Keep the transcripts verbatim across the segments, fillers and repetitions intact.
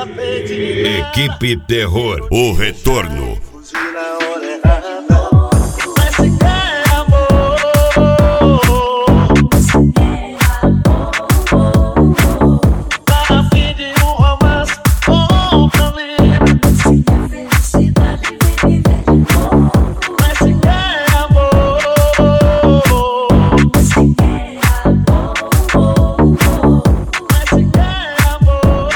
saber de nada. Equipe Terror, o retorno. Fugir na hora errada. Mas se quer amor, tá a fim de um romance ou pra mim. Felicidade vem viver de novo. Mas se quer amor, mas se quer amor, mas se quer amor,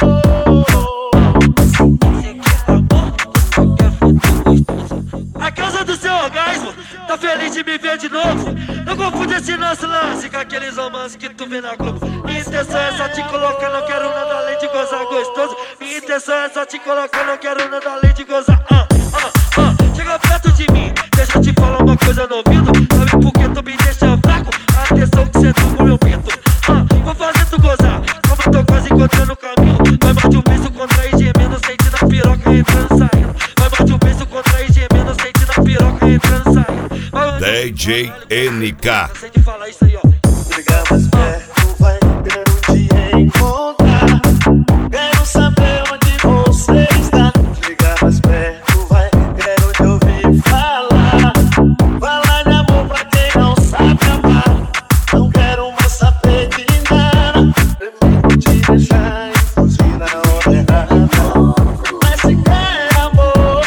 a causa do seu orgasmo, tá feliz de me ver de novo. Não confunde esse nosso lance com aqueles romances que tu vê na Globo. Minha intenção é só te colocar, não quero nada além de gozar gostoso. Minha intenção é só te colocar, não quero nada além de gozar. Ah, ah, ah. Chega perto de mim, deixa eu te falar uma coisa no ouvido. Sabe por que tu me deixa fraco? A atenção que cê tá com meu pinto. Ah, vou fazer tu gozar, como eu tô quase encontrando o caminho. Vai mais de um beijo contra e gemendo, sente na piroca entrando e saindo. Vai mais de um beijo contra e gemendo, sente na piroca entrando e saindo. D J N K. Sei de falar isso aí, ó. Ligar mais perto, vai, quero te encontrar. Quero saber onde você está. Ligar mais perto, vai, quero te ouvir falar. Falar de amor pra quem não sabe amar. Não quero mais saber de nada. Prefiro te deixar e fugir na hora errada. Mas se quer amor,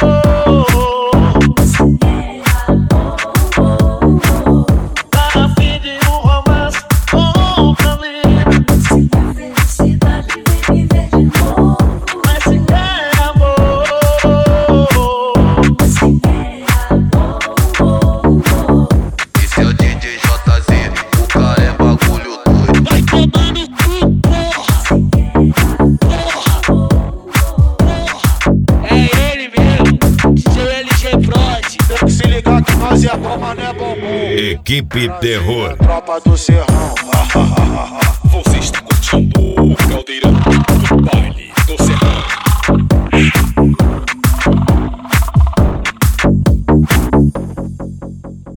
tá a fim de um romance ou pra mim. Felicidade vem viver de novo. Mas se quer amor, mas se quer amor. Esse é o D J J Z, o cara é bagulho doido. Vai tomar no cu, porra! Porra! Porra! É ele mesmo, D J L G Prod. Tem que se ligar que nós é bom, mas não é bombom. Equipe Terror. Tropa do Serrão.